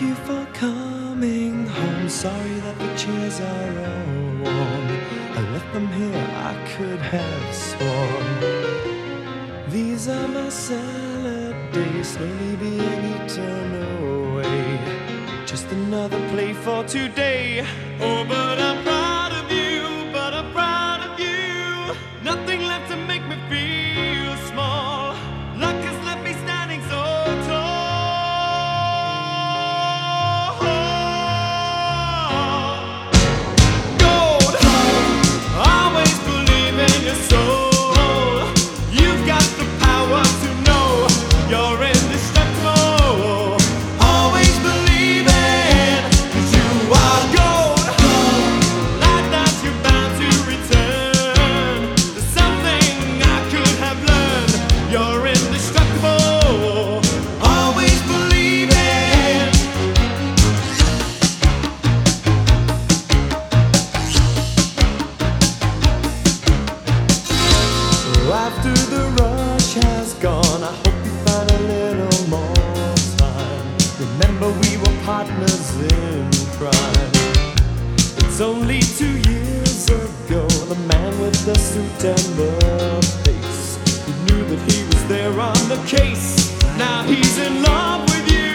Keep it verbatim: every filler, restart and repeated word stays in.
you for coming home. Sorry that the chairs are all warm. I left them here, I could have sworn. These are my salad days, slowly being eaten away. Just another play for today. Oh, but I'm proud of you, but I'm proud of you. Nothing left to make me feel small. Luck has left me standing so tall. Gold, always believe in your soul. You've got the power to know you're indestructible. Always believe it, 'cause you are gold. Like that you're bound to return. There's something I could have learned. You're indestructible. Always believe it. So after the rush has gone, I hope you find a little more time. Remember we were partners in crime. It's only two years ago, the man with the suit and the face, who knew that he was there on the case. Now he's in love with you.